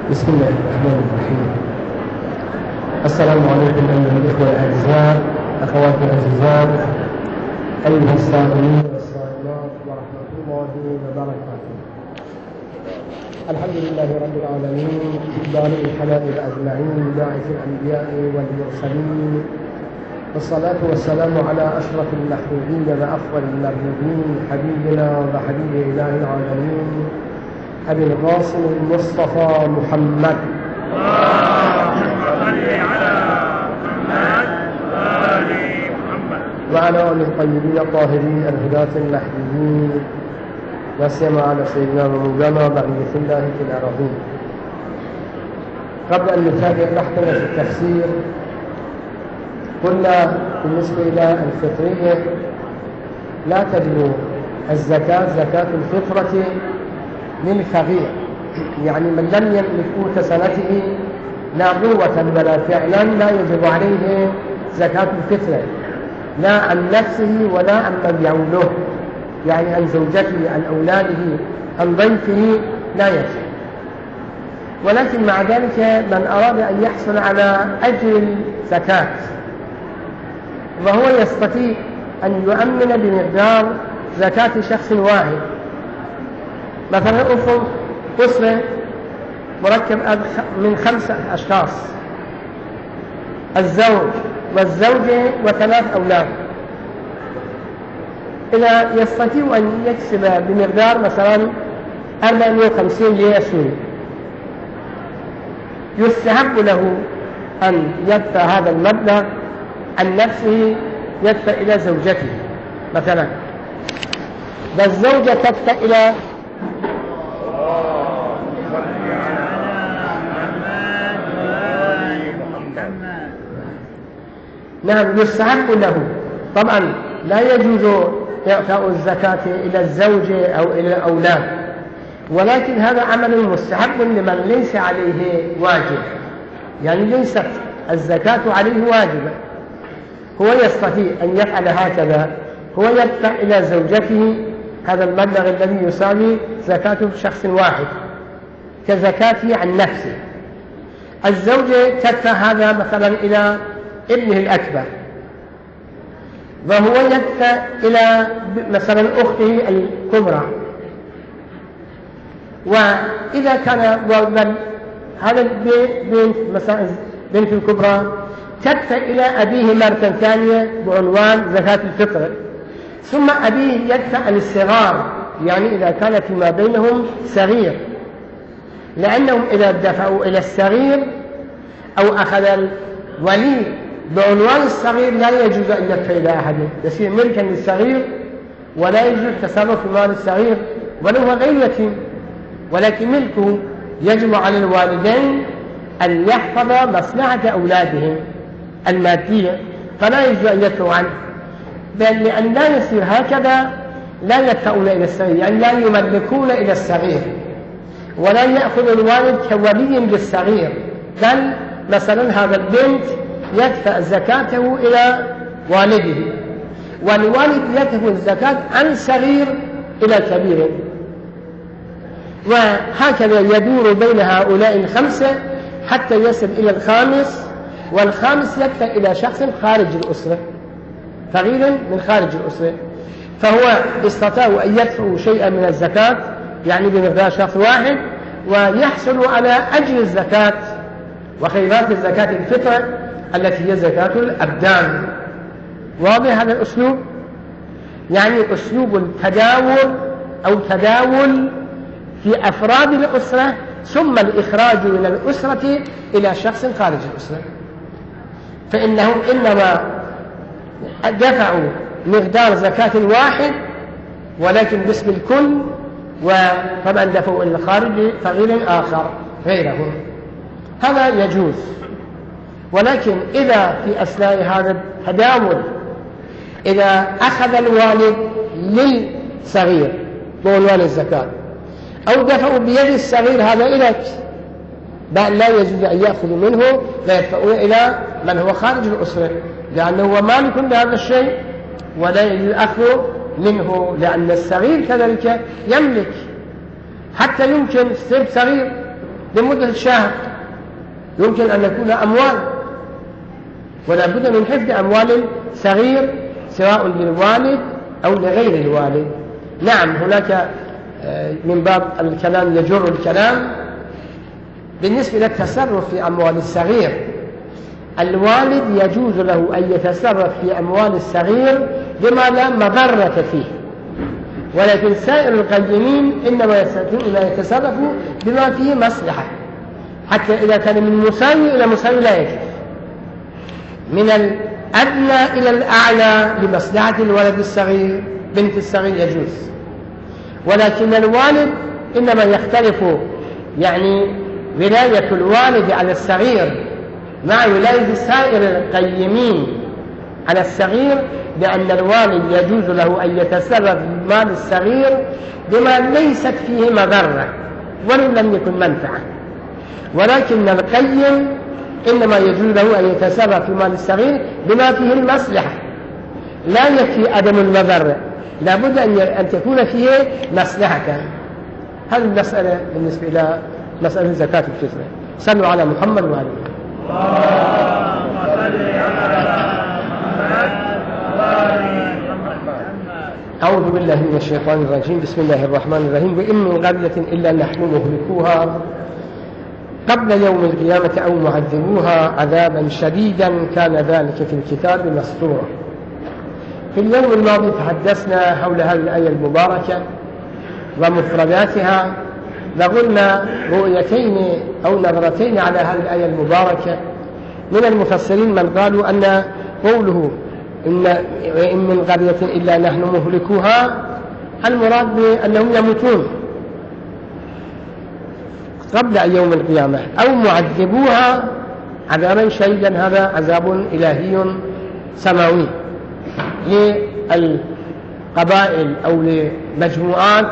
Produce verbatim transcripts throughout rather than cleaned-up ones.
بسم الله الرحمن الرحيم. السلام عليكم أيها الإخوة الأعزاء، أخواتي الأعزاء، أيها الصائمين والصائمات، ورحمة الله وبركاته. الحمد لله رب العالمين، بارئ الخلائق أجمعين، باعث الأنبياء والمرسلين، والصلاة والسلام على أشرف المخلوقين وأفضل المرغوبين، حبيبنا وحبيب إله العالمين أبي القاسم المصطفى محمد. اللهم صل على محمد وآل محمد وعلى آله الطيبين الطاهرين الهداة المهديين، وسيما على سيدنا ومولانا بقية الله في الأراضين. قبل أن نتابع بحثنا في التفسير، قلنا بالنسبة إلى الفطرية لا تجب الزكاة زكاة الفطرة للفقير، يعني من لم يملك قوت سنته لا قوة ولا فعلا لا يجب عليه زكاة الفطرة، لا عن نفسه ولا عن من يعوله، يعني عن زوجته، عن أولاده، عن ضيفه لا يجب. ولكن مع ذلك من أراد أن يحصل على أجر الزكاة وهو يستطيع أن يؤمن بمقدار زكاة شخص واحد، مثلا أفرض أسرة مركب من خمسة أشخاص، الزوج والزوجة وثلاث أولاد، إذا يستطيع أن يكسب بمقدار مثلا أربعمائة وخمسين ليرة سوري، يستحب له أن يدفع هذا المبلغ عن نفسه، يدفع إلى زوجته مثلا، والزوجة تدفع إلى نعم يستحب له. طبعا لا يجوز إعطاء الزكاة إلى الزوجة أو إلى الأولاد، ولكن هذا عمل مستحب لمن ليس عليه واجب، يعني ليست الزكاة عليه واجبة، هو يستطيع أن يفعل هكذا، هو يدفع إلى زوجته هذا المبلغ الذي يساوي زكاة شخص واحد كزكاته عن نفسه. الزوجة تدفع هذا مثلا إلى ابنه الأكبر، وهو يدفع إلى مثلا أخته الكبرى، وإذا كان هذا البنت مثلا بنت الكبرى تدفع إلى أبيه مرة ثانية بعنوان زكاة الفطر، ثم أبيه يدفع للصغار، يعني إذا كان فيما بينهم صغير، لأنهم إذا دفعوا إلى الصغير أو أخذ الولي بعنوان الصغير لا يجوز أن يدفع إلى أحد، يصير ملكا للصغير ولا يجوز التصرف في مال الصغير ولو هو غير يتيم، ولكن ملكه يجب على الوالدين أن يحفظ مصلحة أولادهم المادية، فلا يجوز أن يدفعوا عنه، بل لأن لا يصير هكذا لا يدفعون إلى الصغير، يعني لا يملكون إلى الصغير، ولا يأخذ الوالد كولي للصغير، بل مثلا هذا البنت يدفع زكاته إلى والده، والوالد يدفع الزكاة عن صغير إلى كبير، وهكذا يدور بين هؤلاء الخمسة حتى يصل إلى الخامس، والخامس يدفع إلى شخص خارج الأسرة، فقير من خارج الأسرة، فهو استطاعوا أن يدفعوا شيئا من الزكاة يعني بمقدار شخص واحد، ويحصلوا على أجر الزكاة وخيرات الزكاة الفطر التي هي زكاة الأبدان. واضح هذا الأسلوب؟ يعني أسلوب التداول أو تداول في أفراد الأسرة، ثم الإخراج من الأسرة إلى شخص خارج الأسرة، فإنهم إنما دفعوا مقدار زكاة واحد ولكن باسم الكل، وطبعا دفعوا إلى الخارج فقير آخر غيره، هذا يجوز. ولكن إذا في أثناء هذا التداول إذا أخذ الوالد للصغير بعنوان الزكاة أو دفعوا بيد الصغير هذا إليك، بل لا يجوز أن يأخذوا منه ويدفعون إلى من هو خارج الأسرة، لأنه هو مالك لهذا الشيء ولا يجوز أخذه منه، لأن الصغير كذلك يملك، حتى يمكن سب صغير لمدة شهر، يمكن أن يكون أموال، ولا بد من حفظ أموال الصغير سواء للوالد أو لغير الوالد. نعم هناك من باب الكلام يجر الكلام بالنسبة للتصرف في أموال الصغير، الوالد يجوز له أن يتصرف في أموال الصغير بما لا مضرة فيه، ولكن سائر القيمين إنما يتصرفوا بما فيه مصلحة، حتى إذا كان من مساوي إلى مساوي لا يجوز، من الأدنى إلى الأعلى لمصلحة الولد الصغير بنت الصغير يجوز. ولكن الوالد إنما يختلف يعني ولاية الوالد على الصغير مع ولاية سائر القيمين على الصغير، بأن الوالد يجوز له أن يتصرف بمال الصغير بما ليست فيه مضرة ولو لم يكن منفعة، ولكن القيم إنما يجوز له أن يتصرف في مال الصغير بما فيه المصلحة، لا يكفي عدم المضرة، لا بد أن تكون فيه مصلحة. هذه المسألة بالنسبة إلى مسألة زكاة الفطر. صلوا على محمد وآله. اللهم صل على محمد. أعوذ بالله من الشيطان الرجيم. بسم الله الرحمن الرحيم. وإن من قرية إلا نحن مهلكوها قبل يوم القيامة أو معذبوها عذابا شديدا كان ذلك في الكتاب مسطورا. في اليوم الماضي تحدثنا حول هذه الآية المباركة ومفرداتها، وقلنا رؤيتين أو نظرتين على هذه الآية المباركة. من المفسرين من قالوا أن قوله إن, إن من قرية إلا نحن مهلكوها المراد بأنهم يموتون قبل يوم القيامة أو معذبوها عذابا شديدا، هذا عذاب إلهي سماوي للقبائل أو لمجموعات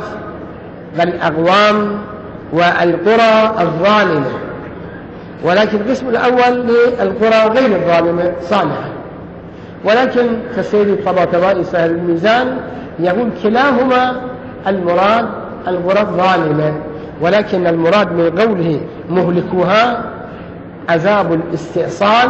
والأقوام والقرى الظالمة، ولكن القسم الأول للقرى غير الظالمة صالحة. ولكن كالسيد الطباطبائي سهل الميزان يقول كلاهما المراد القرى الظالمة، ولكن المراد من قوله مهلكوها عذاب الاستئصال،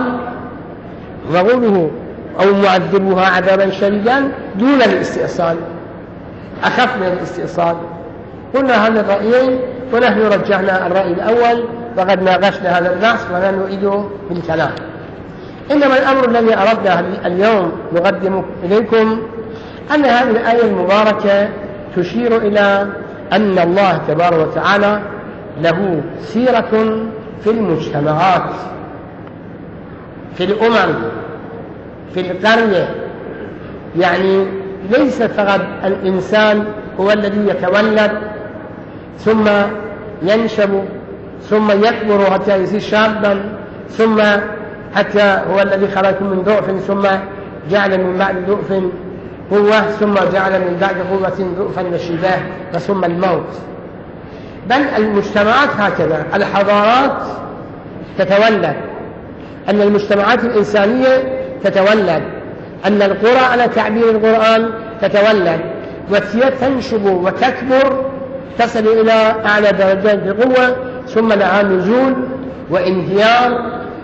وقوله أو معذبوها عذابا شديدا دون الاستئصال، أخف من الاستئصال. قلنا هذا الرأيين ونحن رجحنا الرأي الأول وقد ناقشنا هذا البحث ولا نعيده بالكلام. إنما الأمر الذي أردنا اليوم نقدم إليكم أن هذه الآية المباركة تشير إلى أن الله تبارك وتعالى له سيرة في المجتمعات، في الأمم، في القرية. يعني ليس فقط الإنسان هو الذي يتولد ثم ينشب ثم يكبر حتى يصير شابا، ثم حتى هو الذي خلقكم من ضعف ثم جعل من بعد ضعف قوة ثم جعل من بعد قوة ضعفا وشباه ثم الموت. بل المجتمعات هكذا، الحضارات تتولد، أن المجتمعات الإنسانية تتولد، أن القرى على تعبير القرآن تتولد وتنشب وتكبر تصل إلى أعلى درجات القوة ثم لها نزول وانهيار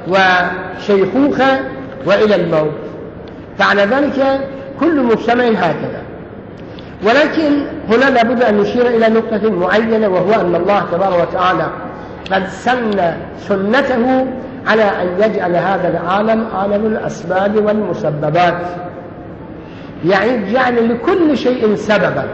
وشيخوخة وإلى الموت. فعلى ذلك كل مجتمع هكذا. ولكن هنا لابد أن نشير إلى نقطة معينة، وهو أن الله تبارك وتعالى قد سن سنته على أن يجعل هذا العالم عالم الأسباب والمسببات، يعني جعل لكل شيء سببا.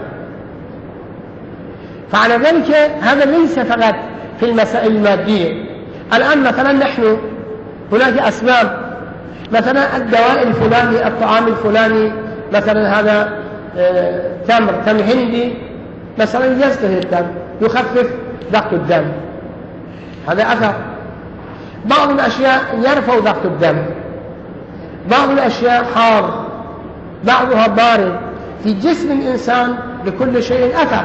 فعلى ذلك هذا ليس فقط في المسائل المادية. الآن مثلا نحن هناك أسباب، مثلا الدواء الفلاني، الطعام الفلاني، مثلا هذا آه تمر تمر هندي مثلا يزدهر الدم يخفف ضغط الدم، هذا أثر. بعض الأشياء يرفع ضغط الدم، بعض الأشياء حار بعضها بارد. في جسم الإنسان لكل شيء أثر.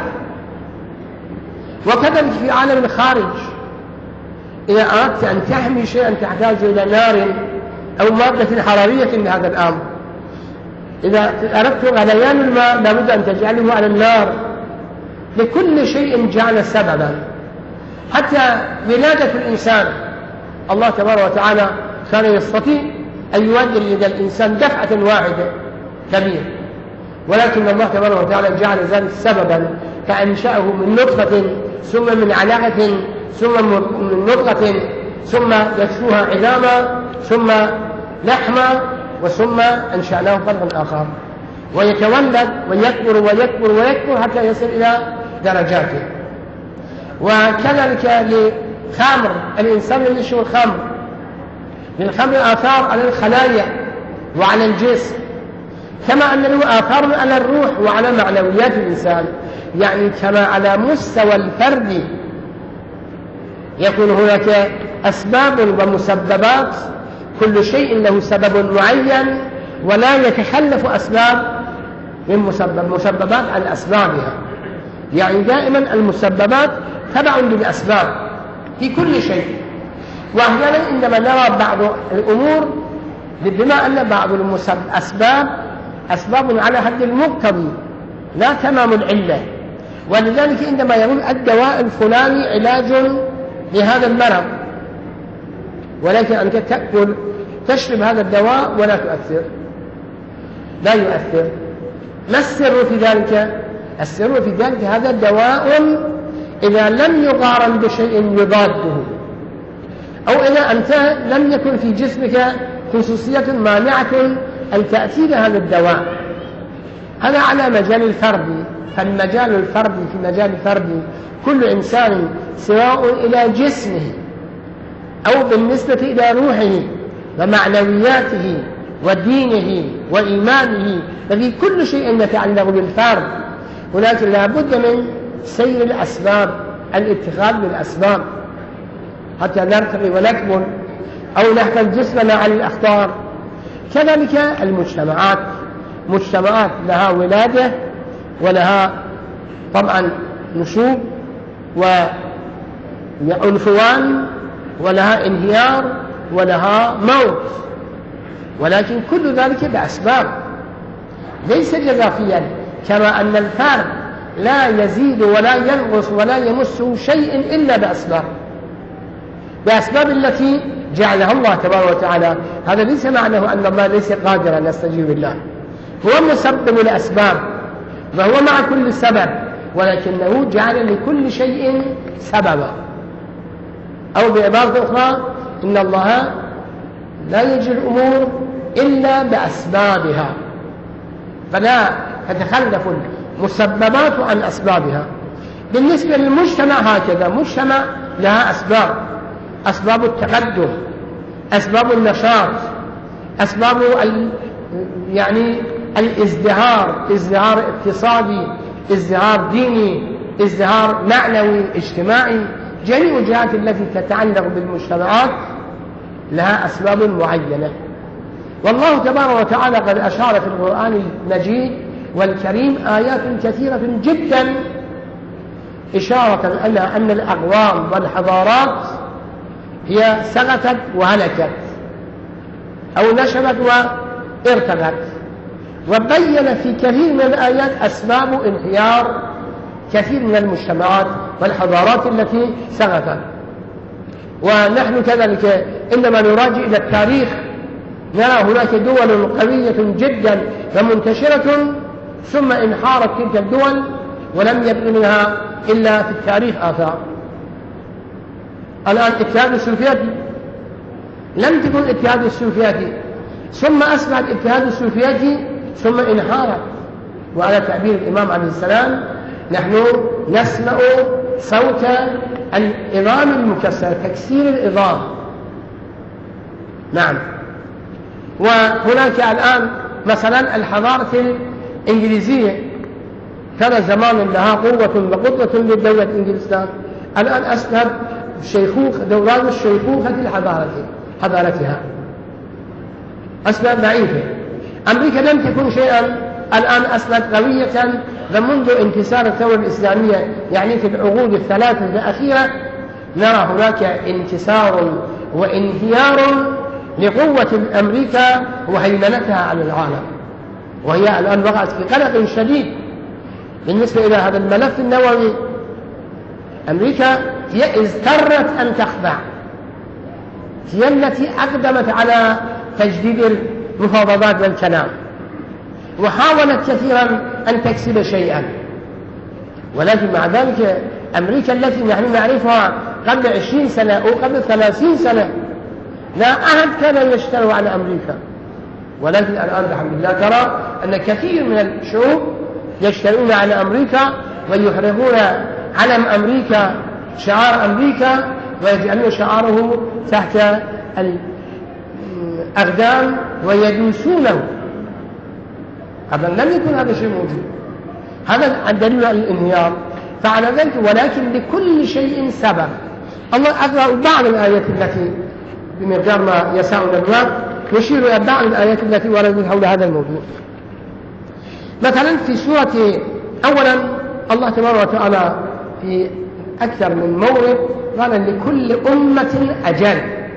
وكذلك في عالم الخارج، إذا أردت أن تحمي شيئا تحتاج إلى نار أو مادة حرارية لهذا الأمر. إذا أردت غليان الماء لابد أن تجعله على النار. لكل شيء جعل سببا. حتى ولادة الإنسان الله تبارك وتعالى كان يستطيع أن يولد الإنسان دفعة واحدة كبير، ولكن الله تبارك وتعالى جعل ذلك سببا، فأنشأه من نطفة ثم من علقة ثم من نطفة ثم يكسوها عظاما ثم لحما وثم أنشأناه خلقا آخر، ويتولد ويكبر ويكبر ويكبر حتى يصل إلى درجاته. وكذلك لخمر الإنسان اللي يشرب الخمر، للخمر آثار على الخلايا وعلى الجسم، كما أن له آثار على الروح وعلى معنويات الإنسان، يعني كما على مستوى الفرد يكون هناك أسباب ومسببات، كل شيء له سبب معين ولا يتخلف أسباب من مسبب مسببات عن أسبابها، يعني دائما المسببات تبع للأسباب في كل شيء. وأحيانا عندما نرى بعض الأمور بما أن بعض الأسباب أسباب على حد المقتضي لا تمام العلة، ولذلك عندما يقول الدواء الفلاني علاج لهذا المرض، ولكن أنت تأكل تشرب هذا الدواء ولا تؤثر، لا يؤثر. ما السر في ذلك؟ السر في ذلك هذا دواء إذا لم يقارن بشيء يضاده، أو إذا أنت لم يكن في جسمك خصوصية مانعة أن تأتي هذا الدواء. هذا على مجال الفرد، فالمجال الفردي في مجال الفردي كل إنسان سواء إلى جسمه أو بالنسبة إلى روحه ومعنوياته ودينه وإيمانه، ففي كل شيء يتعلق بالفرد ولكن لا بد من سير الأسباب، الاتخاذ بالأسباب حتى نرتقي ونكبر أو نحفظ جسمنا عن الأخطار. كذلك المجتمعات، مجتمعات لها ولادة ولها طبعا نشوب وعنفوان ولها انهيار ولها موت، ولكن كل ذلك بأسباب ليس جزافيا، كما أن الفرد لا يزيد ولا ينقص ولا يمسه شيء إلا بأسباب، بأسباب التي جعلها الله تبارك وتعالى. هذا ليس معناه أن الله ليس قادرا أن يستجيب الله، هو مسبب الأسباب وهو مع كل سبب، ولكنه جعل لكل شيء سببا. أو بعبارة أخرى إن الله لا يجري الأمور إلا بأسبابها، فلا تتخلف المسببات عن أسبابها. بالنسبة للمجتمع هكذا، مجتمع لها أسباب، أسباب التقدم، أسباب النشاط، أسباب ال... يعني الازدهار، ازدهار اقتصادي، ازدهار ديني، ازدهار معنوي اجتماعي. جميع الجهات التي تتعلق بالمجتمعات لها أسباب معينة، والله تبارك وتعالى قد أشار في القرآن المجيد والكريم آيات كثيرة جدا إشارة إلى أن الأقوام والحضارات هي سقطت وهلكت أو نشبت وارتقت، وبين في كثير من الآيات أسباب انهيار كثير من المجتمعات والحضارات التي سقطت. ونحن كذلك عندما نراجع إلى التاريخ نرى هناك دول قوية جدا ومنتشرة ثم انحارت تلك الدول ولم يبق منها إلا في التاريخ آثار. الآن الاتحاد السوفيتي لم تكن الاتحاد السوفيتي ثم أصبح الاتحاد السوفيتي ثم انحارت، وعلى تعبير الإمام عليه السلام نحن نسمع صوت العظام المكسرة، تكسير العظام. نعم. وهناك الآن مثلا الحضارة الإنجليزية كان زمان لها قوة وقدرة للدولة الإنجليزية، الآن أسلب شيخوخ دوران الشيخوخة الحضارة حضارتها أسلب ضعيفة. أمريكا لم تكن شيئا، الآن أسلب قوية، ومنذ انتصار الثورة الإسلامية يعني في العقود الثلاثة الأخيرة نرى هناك انتصار وانهيار لقوة أمريكا وهيمنتها على العالم، وهي الآن وقعت في قلق شديد بالنسبة إلى هذا الملف النووي. أمريكا هي اضطرت أن تخضع، هي التي أقدمت على تجديد المفاوضات والكلام، وحاولت كثيرا أن تكسب شيئا، ولكن مع ذلك أمريكا التي نحن نعرفها قبل عشرين سنة أو قبل ثلاثين سنة لا أحد كان يشتري على أمريكا، ولكن الآن الحمد لله ترى أن كثير من الشعوب يشترون على أمريكا ويحرقون علم أمريكا، شعار أمريكا، ويجعلون شعاره تحت الأقدام ويدوسونه. هذا لم يكن هذا الشيء موجود، هذا الدليل على الانهيار. فعلى ذلك ولكن لكل شيء سبب. الله أقرأ بعض الآيات التي بمقدار ما يسعنا الوقت يشير إلى بعض الآيات التي وردت حول هذا الموضوع. مثلا في سورة، أولا الله تبارك وتعالى في أكثر من مورد قال لكل أمة أجل،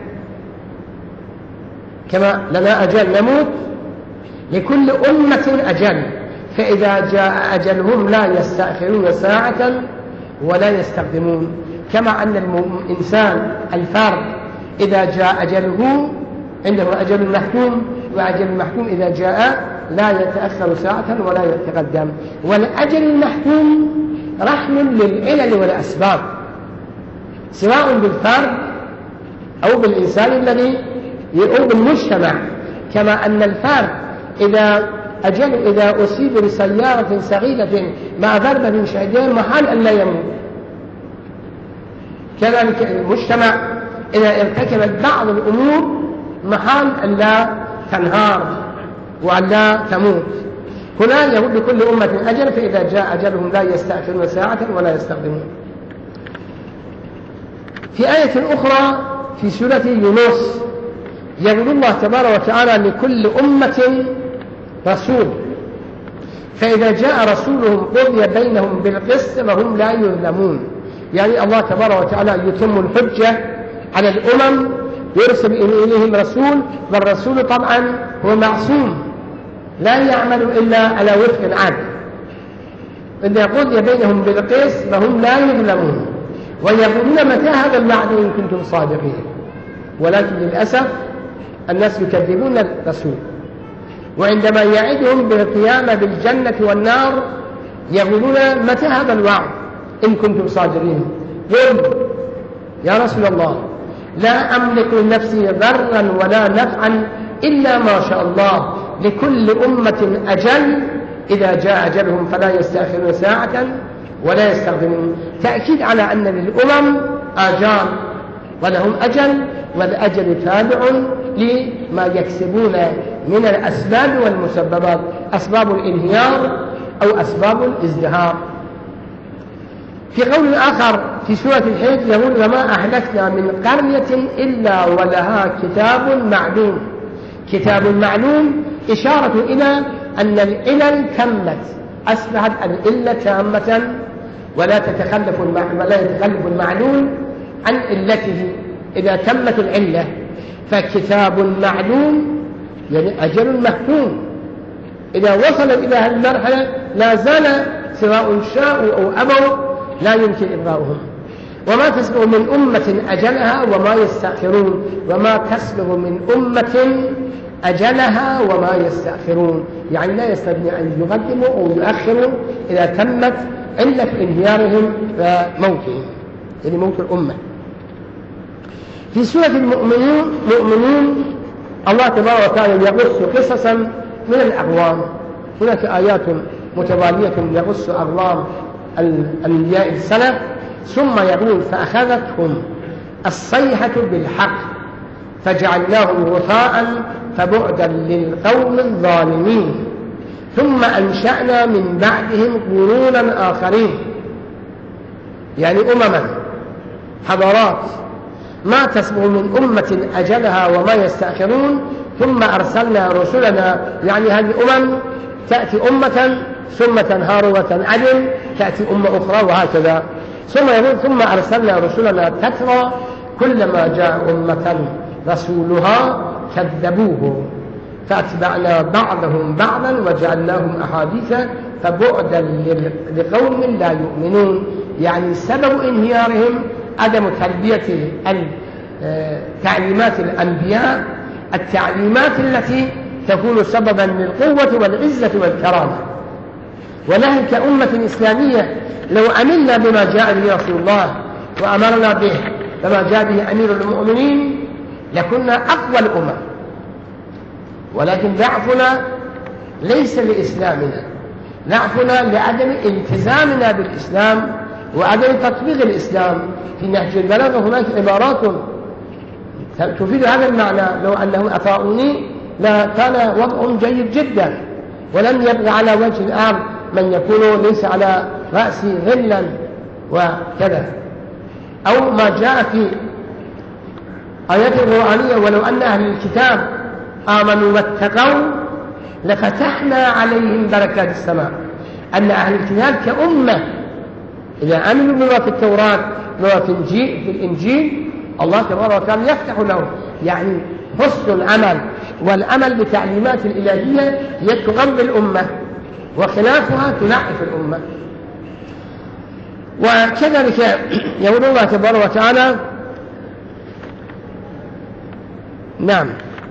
كما لنا أجل نموت لكل أمة أجل، فإذا جاء أجلهم لا يستأخرون ساعة ولا يستقدمون. كما أن الإنسان الفرد إذا جاء أجله عنده أجل محكوم، وأجل المحكوم إذا جاء لا يتأخر ساعة ولا يتقدم. والأجل المحكوم رحم للعلل والأسباب، سواء بالفرد أو بالإنسان الذي أو بالمجتمع. كما أن الفرد إذا أجل إذا أصيب بسيارة صغيرة مع ضربة شديدة محال أن لا يموت، كذلك المجتمع إذا ارتكبت بعض الأمور محال أن لا تنهار وأن لا تموت. هنا يقول لكل أمة أجل، فإذا جاء أجلهم لا يستأخرون ساعة ولا يستقدمون. في آية أخرى في سورة يونس يقول الله تبارك وتعالى لكل أمة رسول، فإذا جاء رسولهم قضي بينهم بالقسط وهم لا يظلمون. يعني الله تبارك وتعالى يتم الحجة على الأمم، يرسل إليهم رسول، والرسول طبعا هو معصوم لا يعمل إلا على وفق العدل. إذا قضي بينهم بالقسط وهم لا يظلمون، ويقولون متى هذا الوعد إن كنتم صادقين. ولكن للأسف الناس يكذبون الرسول، وعندما يعدهم بالقيامة بالجنة والنار يقولون متى هذا الوعد إن كنتم صادقين. قل يا رسول الله لا أملك لنفسي ضرا ولا نفعا إلا ما شاء الله، لكل أمة أجل، إذا جاء أجلهم فلا يستأخرون ساعة ولا يستقدمون. تأكيد على أن للأمم آجال ولهم أجل، والأجل تابع لما يكسبون من الأسباب والمسببات، أسباب الانهيار أو أسباب الازدهار. في قول آخر في سورة الحج يقول وما أهلكنا من قرية إلا ولها كتاب معلوم. كتاب معلوم إشارة إلى أن العلل تمت، أصبحت العلة تامة ولا تتخلف ولا يتخلف المعلول عن علته إذا تمت العلة. فكتاب معلوم يعني أجل محكوم، إذا وصل إلى هذه المرحلة لا زال سواء شاءوا أو أبوا لا يمكن إبراؤهم. وما تسبق من أمة أجلها وما يستأخرون، وما تسبق من أمة أجلها وما يستأخرون، يعني لا يستطيع أن يقدموا أو يؤخروا إذا تمت علة انهيارهم وموتهم، يعني موت الأمة. في سورة المؤمنون مؤمنون الله تبارك وتعالى يقص قصصا من الأقوام. هناك آيات متوالية يقص أقوام الأنبياء السلف، ثم يقول فأخذتهم الصيحة بالحق فجعلناهم غثاء فبعدا للقوم الظالمين ثم أنشأنا من بعدهم قرونا آخرين، يعني أمما حضارات ما تسبق من أمة أجلها وما يستأخرون، ثم أرسلنا رسلنا، يعني هذه الأمم تأتي أمة ثم تنهار وتنعدم، تأتي أمة أخرى وهكذا. ثم يقول ثم أرسلنا رسلنا تترى كلما جاء أمة رسولها كذبوه فأتبعنا بعضهم بعضا وجعلناهم أحاديث فبعدا لقوم لا يؤمنون. يعني سبب انهيارهم عدم تلبية تعليمات الأنبياء، التعليمات التي تكون سببا للقوة والعزة والكرامة. ونحن كأمة إسلامية لو عملنا بما جاء به رسول الله وأمرنا به كما جاء به أمير المؤمنين لكنا أقوى الأمم، ولكن ضعفنا ليس لإسلامنا، ضعفنا لعدم التزامنا بالإسلام وعدم تطبيق الإسلام. في نهج البلاغة هناك عبارات تفيد هذا المعنى، لو أنهم أطاعوني لكان وضعهم جيد جدا، ولم يبقى على وجه الأرض من يكون ليس على رأسي غلا وكذا. أو ما جاء في آيات قرآنية: ولو أن أهل الكتاب آمنوا واتقوا لفتحنا عليهم بركات السماء. أن أهل الكتاب كأمة إذا آمنوا بما في التوراة وما في الإنجيل, في الإنجيل الله تبارك وتعالى يفتح لهم، يعني حسن العمل والعمل بتعليمات الإلهية هي تغذي الأمة، وخلافها تنعف الأمة. وكذلك يقول الله تبارك وتعالى: نعم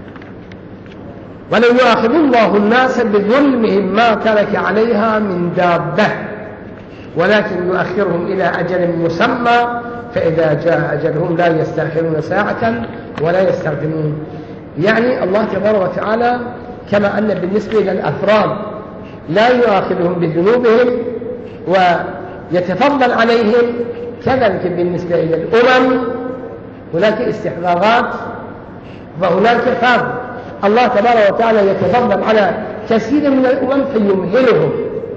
ولو يؤاخذ الله الناس بظلمهم ما ترك عليها من دابة ولكن يؤخرهم إلى أجل مسمى فإذا جاء أجلهم لا يستأخرون ساعة ولا يستقدمون. يعني الله تبارك وتعالى كما أن بالنسبة للأفراد لا يؤاخذهم بذنوبهم ويتفضل عليهم، كذلك بالنسبة إلى الأمم هناك استحقاقات وهناك فرض. الله تبارك وتعالى يتفضل على كثير من الأمم فيمهلهم،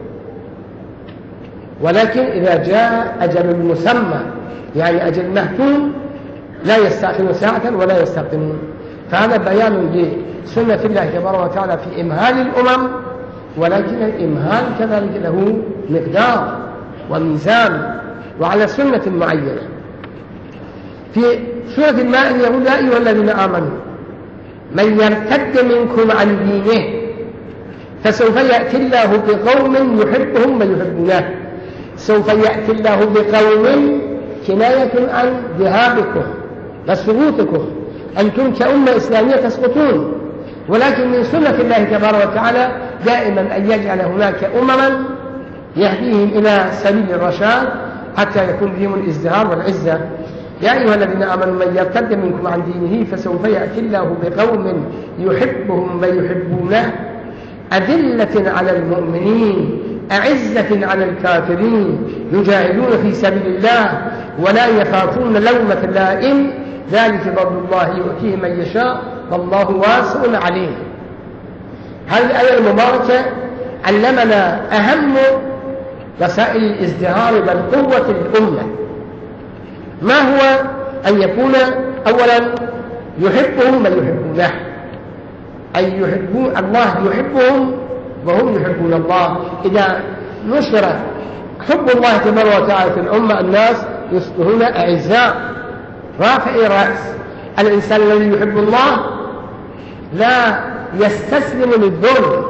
ولكن إذا جاء أجل مسمى يعني أجل مهتوم لا يستأخرون ساعة ولا يستقدمون. فهذا بيان لسنة الله تبارك وتعالى في إمهال الأمم، ولكن الإمهال كذلك له مقدار وميزان وعلى سنة معينة. في سورة المائدة يقول: يا أيها الذين آمنوا من يرتد منكم عن دينه فسوف يأتي الله بقوم يحبهم ويحبونه. سوف يأتي الله بقوم كناية عن ذهابكم وسقوطكم، أنتم كأمة إسلامية تسقطون، ولكن من سنة الله تبارك وتعالى دائما أن يجعل هناك أمما يهديهم إلى سبيل الرشاد حتى يكون بهم الازدهار والعزة. يا أيها الذين آمنوا من يرتد منكم عن دينه فسوف يأتي الله بقوم يحبهم ويحبونه أذلة على المؤمنين أعزة على الكافرين يجاهدون في سبيل الله ولا يخافون لومة لائم ذلك فضل الله يؤتيه من يشاء والله واسع عليم. هذه الآية المباركة علمنا أهم وسائل الازدهار والقوة للأمة. ما هو؟ أن يكون أولا يحبهم من يحبونه، أي يحبون الله يحبهم وهم يحبون الله. إذا نشر حب الله تبارك وتعالى في الأمة الناس يصبحون أعزاء رافعي رأس. الإنسان الذي يحب الله لا يستسلم للظلم،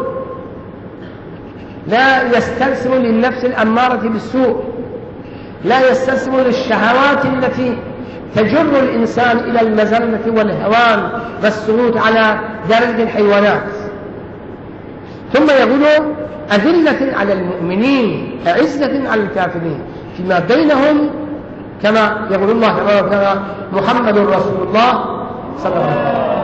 لا يستسلم للنفس الأمارة بالسوء، لا يستسلم للشهوات التي تجر الإنسان إلى المذلة والهوان والسقوط على درجة الحيوانات. ثم يقول أذلة على المؤمنين أعزة على الكافرين فيما بينهم، كما يقول الله تبارك وتعالى: محمد رسول الله صلى الله عليه وسلم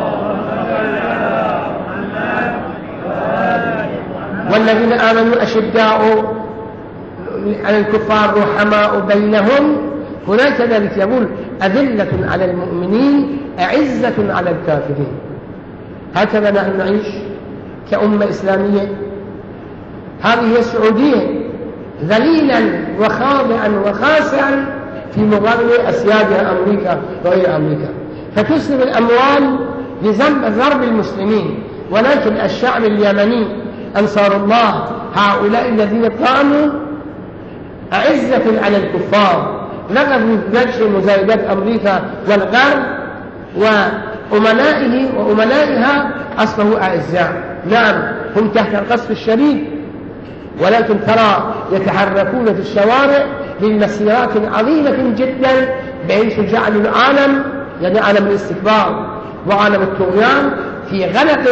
والذين آمنوا أشداء على الكفار رحماء بينهم. هناك ذلك يقول أذلة على المؤمنين أعزة على الكافرين. هكذا نحن نعيش كأمة إسلامية. هذه هي السعودية، ذليلا وخاضعا وخاسعا في مقابل أسيادها أمريكا وغير أمريكا، فتسلب الأموال لضرب المسلمين. ولكن الشعب اليمني أنصار الله هؤلاء الذين قاموا أعزة على الكفار، نقضوا وجه مزايدات أمريكا والغرب وأمنائه وأمنائها أصبحوا أعزاء. نعم هم تحت القصف الشديد، ولكن ترى يتحركون في الشوارع بالمسيرات عظيمة جدا، بحيث جعلوا العالم يعني عالم الاستكبار وعالم الطغيان في غلق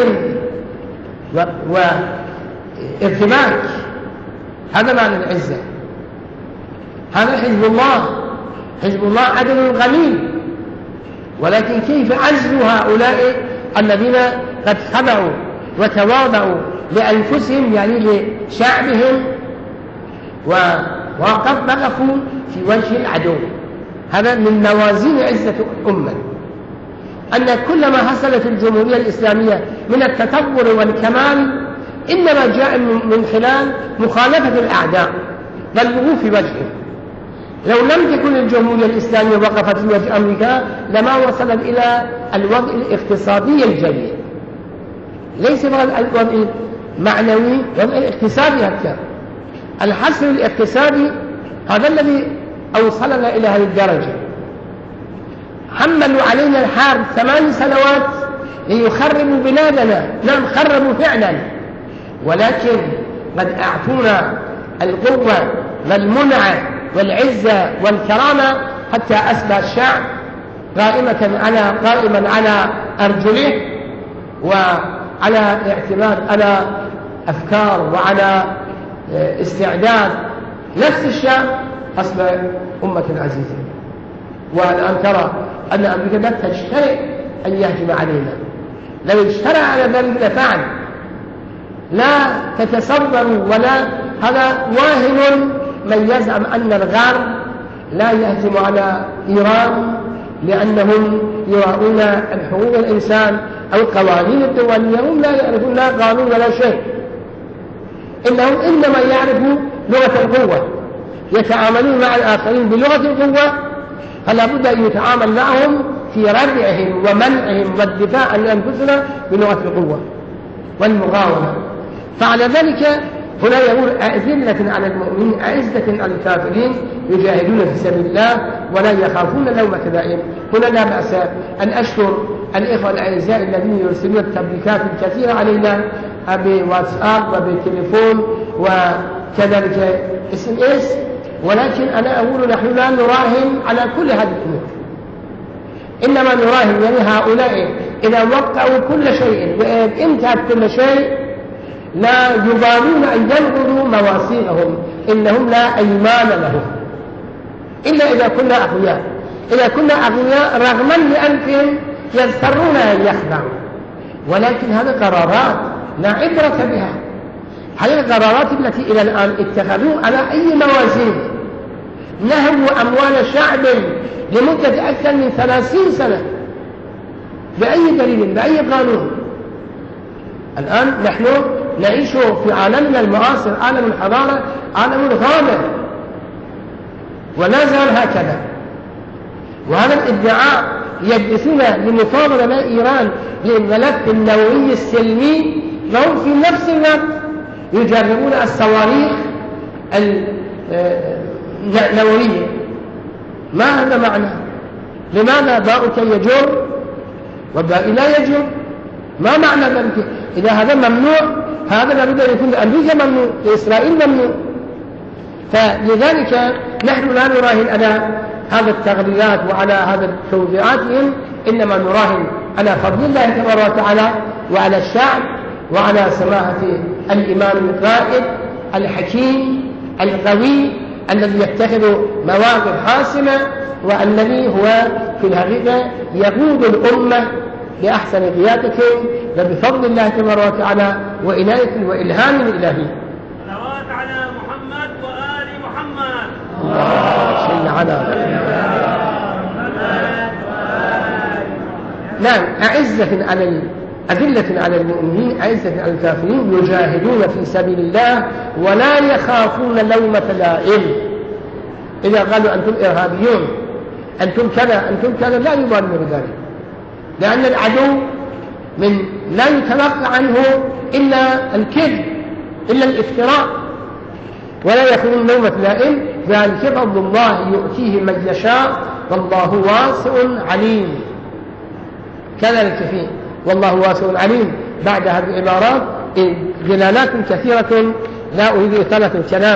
وارتباك. هذا معنى العزة. هذا حزب الله، حزب الله عدل غني، ولكن كيف عزوا هؤلاء الذين قد خضعوا وتواضعوا لأنفسهم يعني لشعبهم وقد وقفوا في وجه العدو. هذا من موازين عزة الأمة، أن كل ما حصل في الجمهورية الإسلامية من التطور والكمال إنما جاء من خلال مخالفة الأعداء والوقوف في وجههم. لو لم تكن الجمهورية الإسلامية وقفت في وجه أمريكا لما وصلت إلى الوضع الاقتصادي الجيد، ليس الوضع المعنوي، الوضع الاقتصادي حتى. الحصر الاقتصادي هذا الذي أوصلنا إلى هذه الدرجة. حملوا علينا الحرب ثمان سنوات ليخربوا بلادنا، نعم خربوا فعلا، ولكن قد أعطونا القوة والمنعة والعزة والكرامة حتى أصبح الشعب قائمة على قائما على أرجله وعلى اعتماد على أفكار وعلى استعداد. نفس الشعب أصبح أمة عزيزة. والآن ترى أن أمريكا لا تشتري أن يهجم علينا، لو اشترى على ذلك لفعل. لا تتصوروا، ولا هذا واهن من يزعم أن الغرب لا يهجم على إيران لأنهم يراؤون حقوق الإنسان أو القوانين الدولية. هم لا يعرفون لا قانون ولا شيء، إنهم إنما يعرفوا لغة القوة، يتعاملون مع الآخرين بلغة القوة، فلا بد أن يتعامل معهم في ردعهم ومنعهم والدفاع عن أنفسنا بلغة القوة والمقاومة. فعلى ذلك هنا يقول أذلة على المؤمنين أعزة على الكافرين يجاهدون في سبيل الله ولا يخافون لومة لائم. هنا لا بأس أن أشكر الإخوة الأعزاء الذين يرسلون التبريكات الكثيرة علينا بواتساب وبالتليفون وكذلك اس ام اس، ولكن أنا أقول نحن لا نراهن على كل هذه الأمور، إنما نراهن يعني هؤلاء إذا وقعوا كل شيء وانتهت كل شيء لا يبالون أن ينقضوا مواثيقهم، إنهم لا أيمان لهم إلا إذا كنا أقوياء. إذا كنا أقوياء رغما لأنفهم يضطرون أن يخضعوا، ولكن هذه قرارات لا عبرة بها. هذه القرارات التي إلى الآن اتخذوا على أي موازين؟ نهبوا أموال شعب لمدة أكثر من ثلاثين سنة بأي دليل بأي قانون؟ الآن نحن نعيش في عالمنا المعاصر عالم الحضارة، عالم غامر، ولا زال هكذا. وهذا الادعاء يجلسون لمفاوضة مع إيران للملف النووي السلمي، وهم في نفس الوقت يجربون الصواريخ النووية. ما هذا معنى؟ لماذا باءك يجر وباء لا يجر؟ ما معنى ذلك؟ إذا هذا ممنوع، هذا لابد أن يكون لأمريكا ممنوع، لإسرائيل ممنوع. فلذلك نحن لا نراهن على هذا التغريدات وعلى هذا توزيعاتهم، إنما نراهن على فضل الله تبارك وتعالى وعلى الشعب وعلى سماحة الإمام القائد الحكيم القوي الذي يتخذ مواقف حاسمة، والذي هو في الحقيقة يقود الأمة بأحسن قيادة وبفضل الله تبارك وتعالى وعناية وإلهام إلهي. صلوات على محمد وآل محمد. صل على نعم. أعزة على أذلة على المؤمنين أعزة على الكافرين يجاهدون في سبيل الله ولا يخافون لومة لائم. إذا قالوا أنتم إرهابيون أنتم كذا أنتم كذا لا يبالون بذلك، لأن العدو من لا يتلقى عنه إلا الكذب إلا الافتراء، ولا يكون لومة لائم. ذلك فضل الله يؤتيه من يشاء والله واسع عليم. كذلك فيه والله واسع عليم بعد هذه العبارات دلالات كثيرة لا أريد إطالة الكلام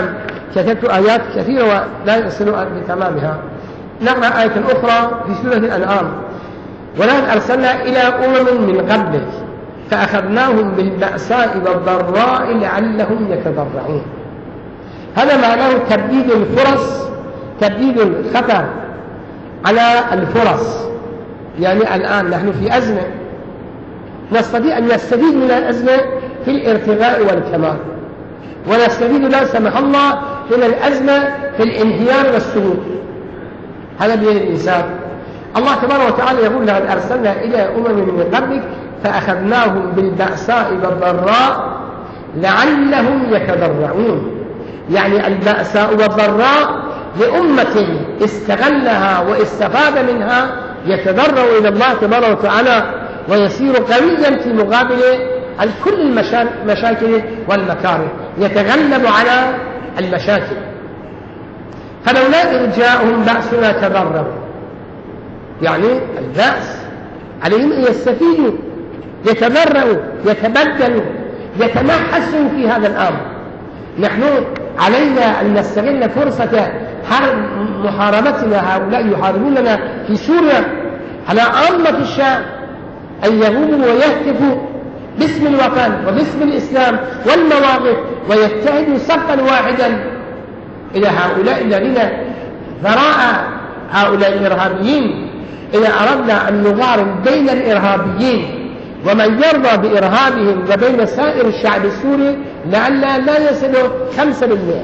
كتبت آيات كثيرة ولا يصل بتمامها. نقرأ آية أخرى في سورة الأنعام: ولقد أرسلنا إلى أمم من قبلك فأخذناهم بالبأساء والضراء لعلهم يتضرعون. هذا معناه تبديد الفرص، تبديد الخطر على الفرص. يعني الآن نحن في أزمة، نستطيع أن نستفيد من الأزمة في الارتقاء والكمال، ونستفيد لا سمح الله من الأزمة في الانهيار والسقوط. هذا بيد الإنسان. الله تبارك وتعالى يقول: لقد أرسلنا إلى أمم من قبلك فأخذناهم بالبأساء والضراء لعلهم يتضرعون. يعني البأساء والضراء لأمة استغلها واستفاد منها يتضرع إلى الله تبارك وتعالى ويصير قويا في مقابل كل المشاكل والمكاره، يتغلب على المشاكل. فلولا إذ جاءهم بأسنا تضرعوا، يعني البأس عليهم أن يستفيدوا، يتضرعوا، يتبدلوا، يتمحسوا في هذا الأمر. نحن علينا أن نستغل فرصة حرب محاربتنا، هؤلاء يحاربوننا في سوريا على عامة الشعب، أن يقوموا ويهتفوا باسم الوطن وباسم الإسلام والمواقف ويتحدوا صفا واحدا إلى هؤلاء الذين ذراء هؤلاء الإرهابيين. إذا أردنا أن نقارن بين الإرهابيين ومن يرضى بإرهابهم وبين سائر الشعب السوري لعل لا يصل خمسة بالمئة،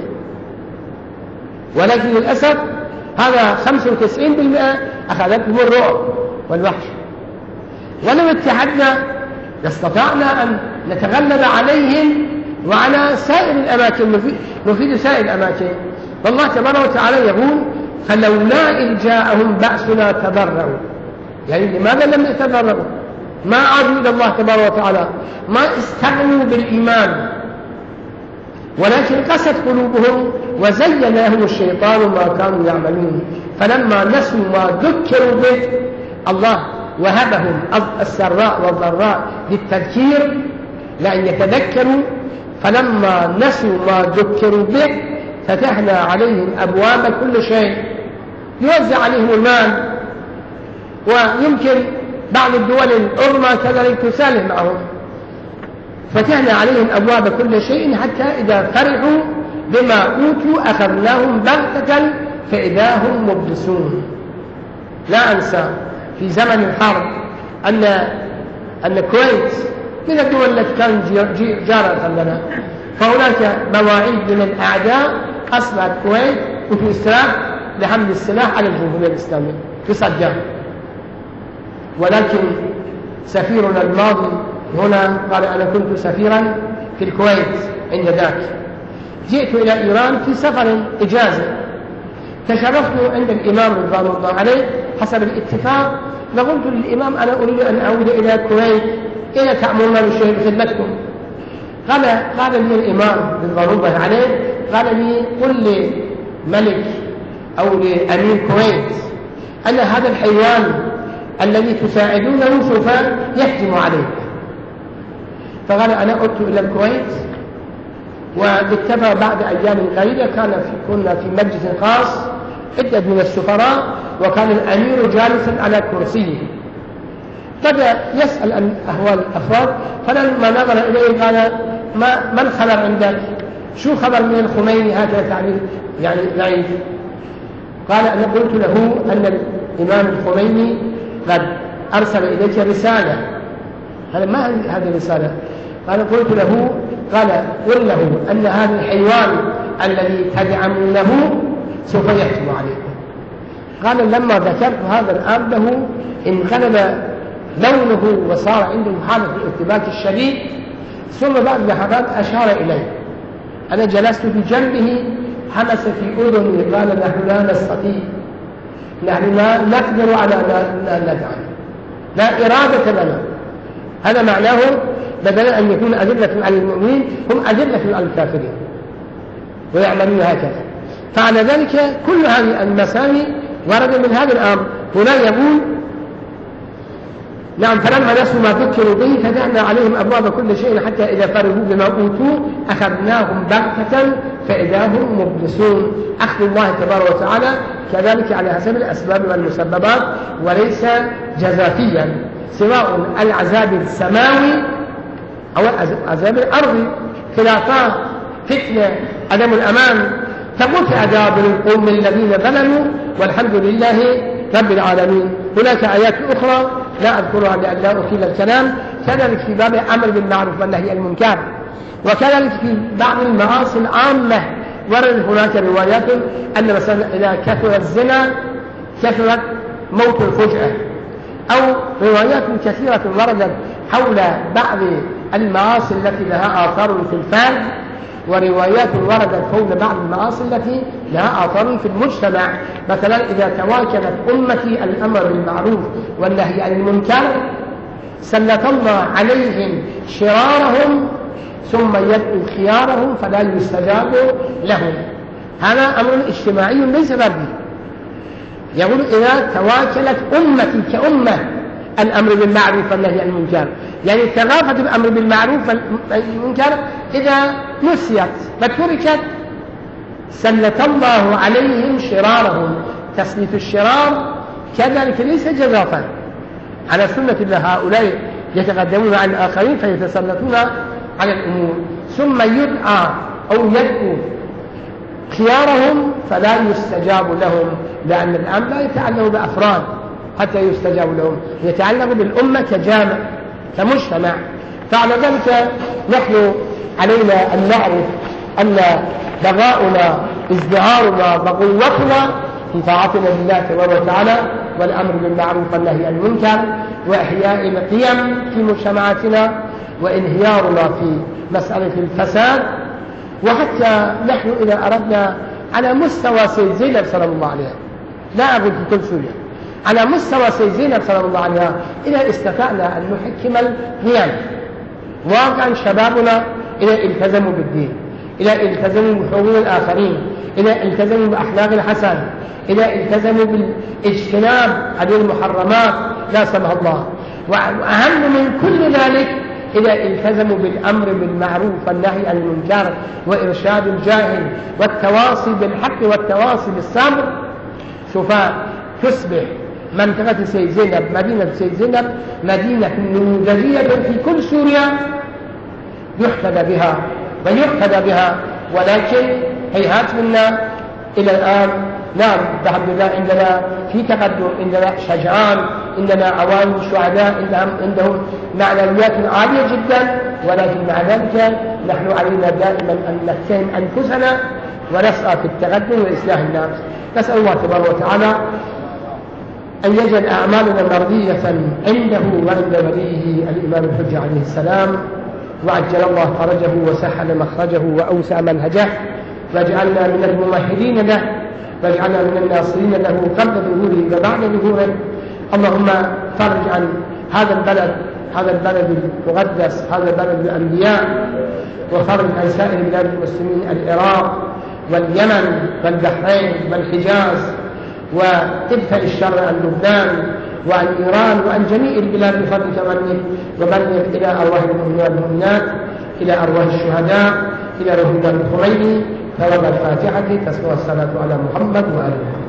ولكن للأسف هذا خمسة وتسعين بالمئة أخذتهم الرعب والوحش. ولو اتحدنا لاستطعنا أن نتغلب عليهم وعلى سائر الأماكن، نفيد سائر الأماكن. والله تبارك وتعالى يقول: فلولا إذ جاءهم بأسنا تضرعوا. يعني لماذا لم يتضرعوا؟ ما عادوا إلى الله تبارك وتعالى، ما استغنوا بالإيمان، ولكن قست قلوبهم وزين لهم الشيطان ما كانوا يعملون. فلما نسوا ما ذكروا به الله وهبهم السراء والضراء للتذكير لأن يتذكروا. فلما نسوا ما ذكروا به فتحنا عليهم أبواب كل شيء، يوزع عليهم المال، ويمكن بعض الدول العظمى كذلك تسالم معهم. فتحنا عليهم أبواب كل شيء حتى إذا فرحوا بما أوتوا أخذناهم بغتة فإذا هم مبلسون. لا أنسى في زمن الحرب أن أن الكويت من الدول التي كانت جارة لنا، فهناك مواعيد من الأعداء أصبحت الكويت وتستاذ لحمل السلاح على الجمهورية الإسلامية في صدام. ولكن سفيرنا الماضي هنا قال: أنا كنت سفيرا في الكويت عند ذاك، جئت إلى إيران في سفر إجازة، تشرفت عند الإمام رضوان الله عليه حسب الاتفاق، فقلت للإمام: أنا أريد أن أعود إلى الكويت، إلى تأمرنا بالشيء بخدمتكم. قال قال لي الإمام رضوان الله عليه، قال لي: قل لملك أو لأمير الكويت أن هذا الحيوان الذي تساعدونه سوف يهجم عليك. فقال: أنا عدت إلى الكويت، واتفق بعد أيام قليلة كان في كنا في مجلس خاص عدة من السفراء، وكان الأمير جالسا على كرسيه، بدأ يسأل عن أحوال الأفراد. فلما نظر إليه قال: ما ما الخبر عندك؟ شو خبر من الخميني؟ هكذا تعبير يعني ضعيف. قال: أنا قلت له أن الإمام الخميني قد أرسل إليك رسالة. قال: ما هذه الرسالة؟ قال: قلت له، قال: قل له أن هذا الحيوان الذي تدعمونه سوف يهجم عليكم. قال: لما ذكرت هذا الأمر له انقلب لونه وصار عنده حالة الارتباك الشديد، ثم بعد لحظات أشار إليه. أنا جلست بجنبه، حمس في أذني قال: نحن لا نستطيع، نحن لا نقدر على أن نفعل، لا إرادة لنا. هذا معناه بدل أن يكون أذلة على المؤمنين هم أذلة على الكافرين ويعملون هكذا. فعلى ذلك كل هذه المسائل ورد من هذا الأمر. هنا يقول: نعم. فلما نسوا ما ذكروا به فتحنا عليهم أبواب كل شيء حتى إذا فرغوا بما أوتوا أخذناهم بغتة فإذا هم مبلسون. أخذ الله تبارك وتعالى كذلك على حسب الأسباب والمسببات وليس جزافيا، سواء العذاب السماوي أو العذاب الأرضي. خلافات، فتنة، عدم الأمان، فقطع دابر القوم الذين ظلموا والحمد لله رب العالمين. هناك آيات أخرى لا أذكرها لأن لا أطيل الكلام. كذلك في باب الأمر بالمعروف والنهي عن المنكر، وكذلك في بعض المعاصي العامة ورد هناك روايات أن مثلا إذا كثر الزنا كثرت موت الفجأة، أو روايات كثيرة وردت حول بعض المعاصي التي لها آثار في الفرد، وروايات وردت حول بعض المعاصي التي لها آثار في المجتمع. مثلا إذا تواكلت أمتي الأمر بالمعروف والنهي عن المنكر سلط الله عليهم شرارهم ثم يدعو خيارهم فلا يستجاب لهم. هذا أمر اجتماعي ليس فردي. يقول إذا تواكلت أمتي كأمة الأمر بالمعروف والنهي عن المنكر، يعني تغافت الأمر بالمعروف والمنكر إذا نسيت فتركت سلط الله عليهم شرارهم. تسليط الشرار كذلك ليس جزافا على سنة الله، هؤلاء يتقدمون عن الآخرين فيتسلطون على الأمور، ثم يدعى أو يدعو خيارهم فلا يستجاب لهم، لأن الأمر لا يتعلق بأفراد حتى يستجاب لهم، يتعلق بالأمة كجامع كمجتمع. فعلى ذلك نحن علينا أن نعرف أن بغاؤنا ازدهارنا وقوتنا في طاعتنا لله تبارك وتعالى والأمر بالمعروف والنهي عن المنكر وإحياء القيم في مجتمعاتنا وانهيارنا في مسألة الفساد. وحتى نحن إذا أردنا على مستوى سيد زينب صلى الله عليه وسلم، لا أقول في كل سوريا، على مستوى سيد زينب صلى الله عليه وسلم إذا استطعنا أن نحكم القيم واقعا شبابنا إذا التزموا بالدين، إذا التزموا بحقوق الآخرين، إذا التزموا بأخلاق الحسن، إذا التزموا بالاجتناب عن المحرمات لا سمح الله، وأهم من كل ذلك إذا التزموا بالأمر بالمعروف والنهي عن المنكر وإرشاد الجاهل والتواصي بالحق والتواصي بالصبر، سوف تصبح منطقة سيد زينب، مدينة سيد زينب مدينة نموذجية في كل سوريا يحتذى بها ويقتدى بها. ولكن هيهات منا إلى الآن. نعم الحمد لله عندنا في تقدم، عندنا شجعان، عندنا عوام الشهداء عندهم معنويات عالية جدا، ولكن مع ذلك نحن علينا دائما أن نتهم أنفسنا ونسعى في التقدم وإصلاح الناس. نسأل الله تبارك وتعالى أن يجعل أعمالنا مرضية عنده وعند وليه الإمام الحجة عليه السلام، وعجل الله فرجه وسهل مخرجه وأوسع منهجه، واجعلنا من الممهدين له، واجعلنا من الناصرين له قبل ظهوره وبعد ظهوره. اللهم فرج عن هذا البلد، هذا البلد المقدس، هذا البلد الأنبياء، وفرج عن سائر بلاد المسلمين، العراق واليمن والبحرين والحجاز، وادفع الشر عن لبنان وعن إيران وعن جميع البلاد بفضلك ومنك، وبلغ إلى أرواح المؤمنين والمؤمنات، إلى أرواح الشهداء، إلى روح الإمام الخميني. فوضع الفاتحة تسمع الصلاة على محمد وآله.